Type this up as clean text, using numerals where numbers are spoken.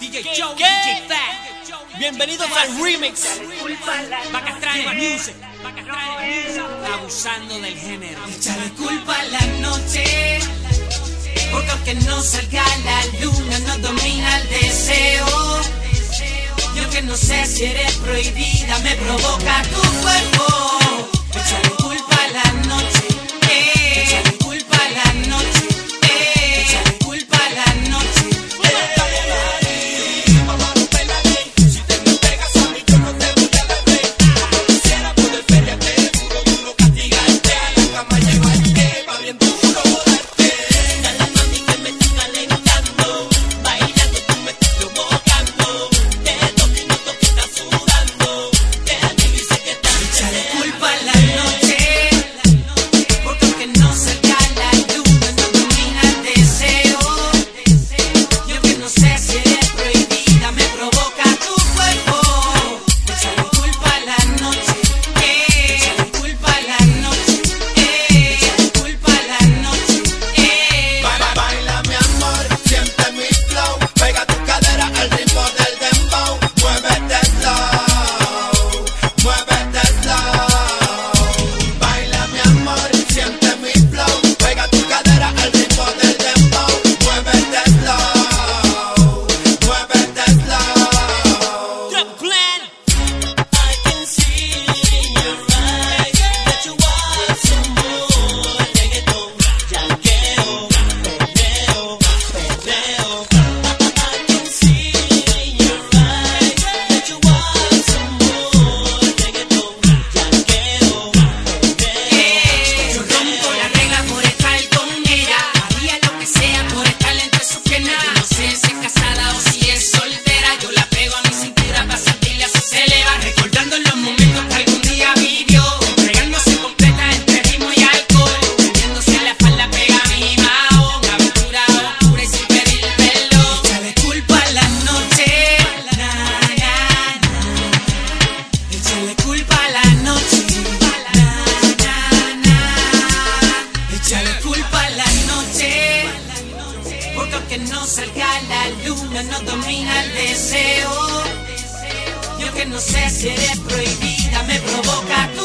DJ Joe, DJ Fat. Bienvenidos al remix. Bacastrán Music. Abusando del género. Échale culpa a la noche, porque aunque no salga la luna, nos domina el deseo. Yo que no sé si eres prohibida, me provoca tu cuerpo. Échale culpa a la noche, échale culpa a la noche, échale culpa a la noche. Si te me pegas a mí, yo no te voy a beber. Quisiera poder pelearte, duro, castigarte, a la cama llevarte, va bien duro darte. Dale mami que me estoy calentando, bailando tú me estás provocando. Te toco y no toco, estás sudando, te animo y sé que estás. Échale culpa a la noche, porque aunque no salga la luna, nos domina el deseo. Yo que no sé si eres prohibida, me provoca tu cuerpo. Échale culpa a la noche, échale culpa a la noche, échale culpa a la noche. Baila mi amor, siente mi flow, pega tu cadera al ritmo del dembow. Muévete slow, muévete slow. Baila mi amor, siente mi flow, pega tu cadera al ritmo del dembow. Muévete slow, muévete slow. The plan. I can see in your eyes that you want some more reggaeton, jangueo, perreo, perreo. I can see in your eyes that you want some more reggaeton, jangueo, perreo. Yo rompo la regla por estar con ella, haría lo que sea por estar entre sus piernas. Yo no sé si es casada o si es soltera, yo la pego a mi cintura para sentirle así se eleva, recordando los momentos que algún día vivió, entregándose completa entre ritmo y alcohol, poniéndose en la espalda pega a mi mao, una aventura oscura y sin pedir perdón. Échale culpa a la noche, na, na, na. Échale culpa a la noche, na, na, na. Échale culpa a la noche, porque aunque no salga la luna, nos domina el deseo. Yo que no sé si eres prohibida, me provoca